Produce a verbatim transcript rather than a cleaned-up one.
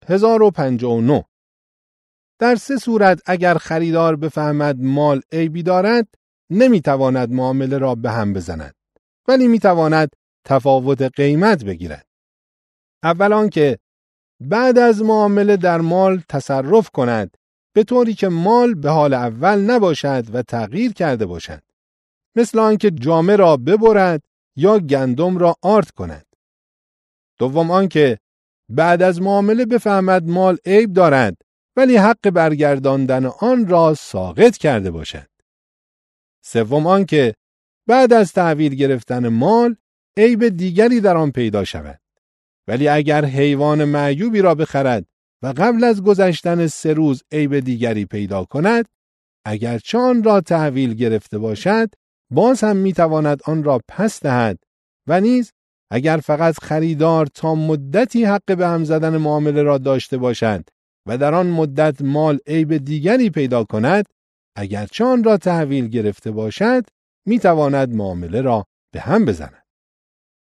هزار و پنجاه و نه. در سه صورت اگر خریدار بفهمد مال عیبی دارد، نمیتواند معامله را به هم بزند، ولی میتواند تفاوت قیمت بگیرد. اول آنکه بعد از معامله در مال تصرف کند به طوری که مال به حال اول نباشد و تغییر کرده باشد، مثل آنکه جامه را ببرد یا گندم را آرد کند. دوم آنکه بعد از معامله بفهمد مال عیب دارد ولی حق برگرداندن آن را ساقط کرده باشد. سوم آنکه بعد از تحویل گرفتن مال عیب دیگری در آن پیدا شود، ولی اگر حیوان معیوبی را بخرد و قبل از گذشتن سه روز عیب دیگری پیدا کند، اگرچه آن را تحویل گرفته باشد، باز هم میتواند آن را پس دهد و نیز اگر فقط خریدار تا مدتی حق به هم زدن معامله را داشته باشد و در آن مدت مال عیب دیگری پیدا کند، اگرچه آن را تحویل گرفته باشد، میتواند معامله را به هم بزند.